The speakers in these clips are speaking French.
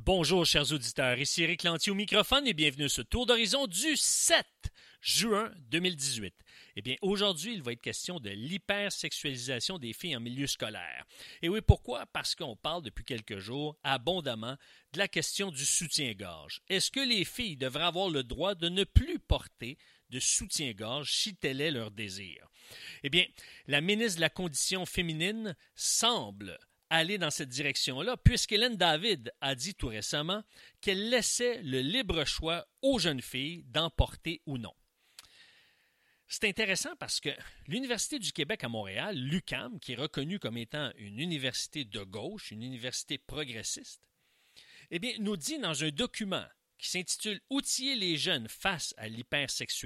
Bonjour chers auditeurs, ici Éric Lantier au microphone et bienvenue sur Tour d'horizon du 7 juin 2018. Eh bien, aujourd'hui, il va être question de l'hypersexualisation des filles en milieu scolaire. Et oui, pourquoi? Parce qu'on parle depuis quelques jours abondamment de la question du soutien-gorge. Est-ce que les filles devraient avoir le droit de ne plus porter de soutien-gorge si tel est leur désir? Eh bien, la ministre de la Condition féminine semble aller dans cette direction-là, puisqu'Hélène David a dit tout récemment qu'elle laissait le libre choix aux jeunes filles d'en porter ou non. C'est intéressant parce que l'Université du Québec à Montréal, l'UQAM, qui est reconnue comme étant une université de gauche, une université progressiste, eh bien, nous dit dans un document qui s'intitule « Outiller les jeunes face à l'hypersexualisation »,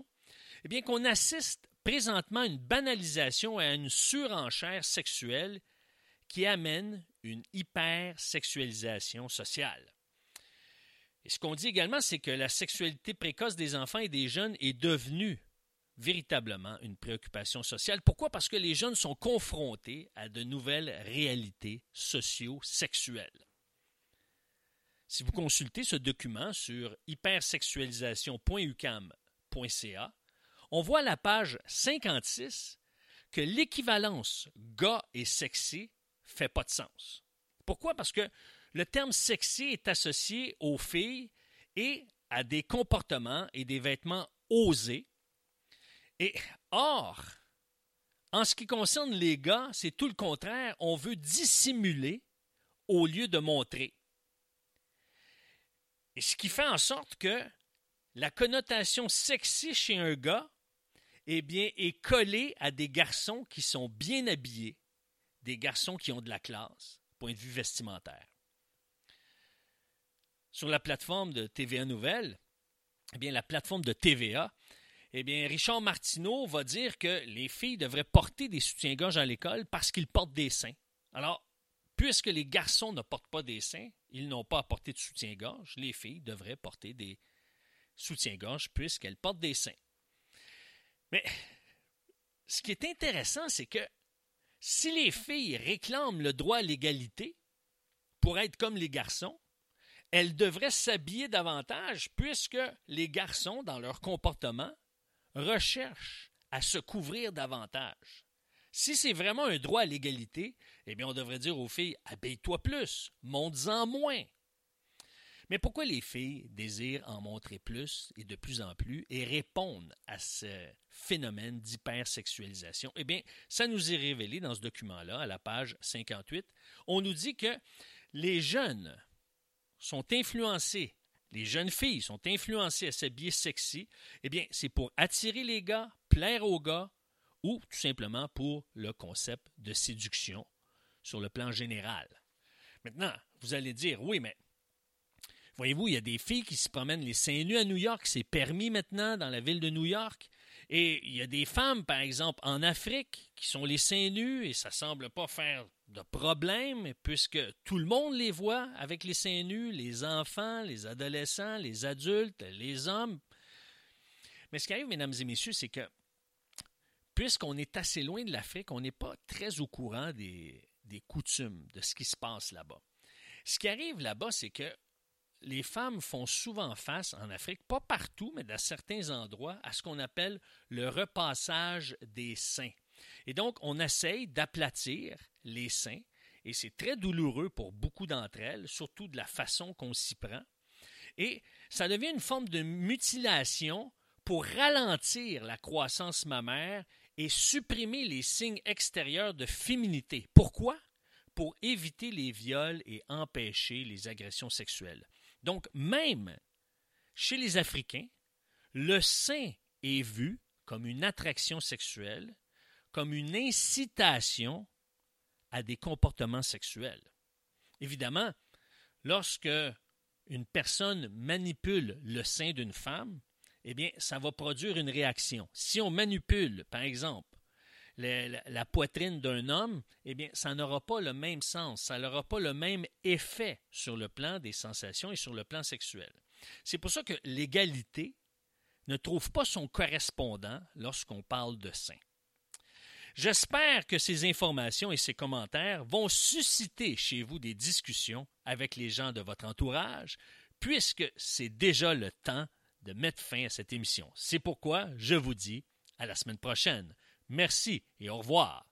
eh bien, qu'on assiste présentement à une banalisation et à une surenchère sexuelle qui amène une hypersexualisation sociale. Et ce qu'on dit également, c'est que la sexualité précoce des enfants et des jeunes est devenue véritablement une préoccupation sociale. Pourquoi? Parce que les jeunes sont confrontés à de nouvelles réalités socio-sexuelles. Si vous consultez ce document sur hypersexualisation.uqam.ca, on voit à la page 56 que l'équivalence gars et sexy fait pas de sens. Pourquoi? Parce que le terme sexy est associé aux filles et à des comportements et des vêtements osés. Et or, en ce qui concerne les gars, c'est tout le contraire. On veut dissimuler au lieu de montrer. Et ce qui fait en sorte que la connotation sexy chez un gars, eh bien, est collée à des garçons qui sont bien habillés, des garçons qui ont de la classe, point de vue vestimentaire. Sur la plateforme de TVA Nouvelles, eh bien, la plateforme de TVA, eh bien, Richard Martineau va dire que les filles devraient porter des soutiens-gorge à l'école parce qu'ils portent des seins. Alors, puisque les garçons ne portent pas des seins, ils n'ont pas à porter de soutien-gorge, les filles devraient porter des soutiens-gorge puisqu'elles portent des seins. Mais ce qui est intéressant, c'est que si les filles réclament le droit à l'égalité pour être comme les garçons, elles devraient s'habiller davantage puisque les garçons, dans leur comportement, recherchent à se couvrir davantage. Si c'est vraiment un droit à l'égalité, eh bien, on devrait dire aux filles « habille-toi plus, montre-en moins ». Mais pourquoi les filles désirent en montrer plus et de plus en plus et répondent à ce phénomène d'hypersexualisation? Eh bien, ça nous est révélé dans ce document-là, à la page 58. On nous dit que les jeunes sont influencés, les jeunes filles sont influencées à s'habiller sexy. Eh bien, c'est pour attirer les gars, plaire aux gars ou tout simplement pour le concept de séduction sur le plan général. Maintenant, vous allez dire, oui, mais voyez-vous, il y a des filles qui se promènent les seins nus à New York. C'est permis maintenant dans la ville de New York. Et il y a des femmes, par exemple, en Afrique, qui sont les seins nus et ça ne semble pas faire de problème puisque tout le monde les voit avec les seins nus, les enfants, les adolescents, les adultes, les hommes. Mais ce qui arrive, mesdames et messieurs, c'est que puisqu'on est assez loin de l'Afrique, on n'est pas très au courant des coutumes, de ce qui se passe là-bas. Ce qui arrive là-bas, c'est que les femmes font souvent face en Afrique, pas partout, mais dans certains endroits, à ce qu'on appelle le repassage des seins. Et donc, on essaye d'aplatir les seins, et c'est très douloureux pour beaucoup d'entre elles, surtout de la façon qu'on s'y prend. Et ça devient une forme de mutilation pour ralentir la croissance mammaire et supprimer les signes extérieurs de féminité. Pourquoi? Pour éviter les viols et empêcher les agressions sexuelles. Donc, même chez les Africains, le sein est vu comme une attraction sexuelle, comme une incitation à des comportements sexuels. Évidemment, lorsque une personne manipule le sein d'une femme, eh bien, ça va produire une réaction. Si on manipule, par exemple, la poitrine d'un homme, eh bien, ça n'aura pas le même sens, ça n'aura pas le même effet sur le plan des sensations et sur le plan sexuel. C'est pour ça que l'égalité ne trouve pas son correspondant lorsqu'on parle de sein. J'espère que ces informations et ces commentaires vont susciter chez vous des discussions avec les gens de votre entourage, puisque c'est déjà le temps de mettre fin à cette émission. C'est pourquoi je vous dis à la semaine prochaine. Merci et au revoir.